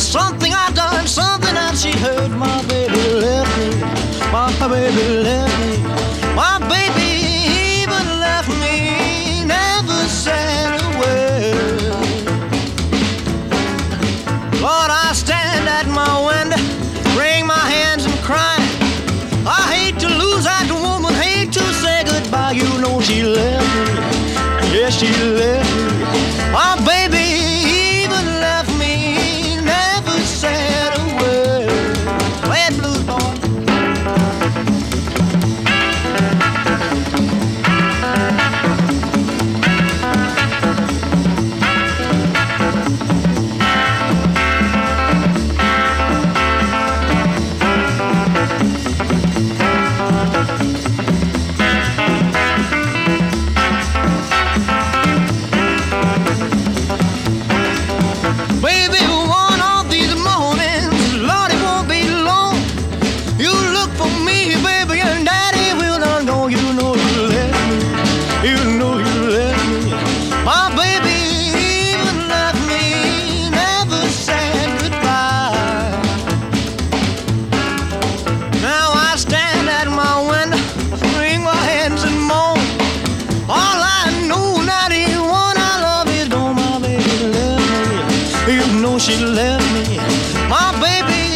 something I done, something that she heard. My baby left me, my baby left me, my baby even left me, never said a word. Lord, I stand at my window, wring my hands and cry. I hate to lose that woman, hate to say goodbye. You know she left me, yes she left me. My baby even left me, never said a word. Play it, blues boy. Baby, one of these mornings, Lord, it won't be long. You look for me, baby, and Daddy will not know. You know you left me, you know you left me. My baby even left me, never said goodbye. Now I stand at my window, wring my hands and moan. All I know, not anyone I love is gone. My baby left me, you know she left me. My baby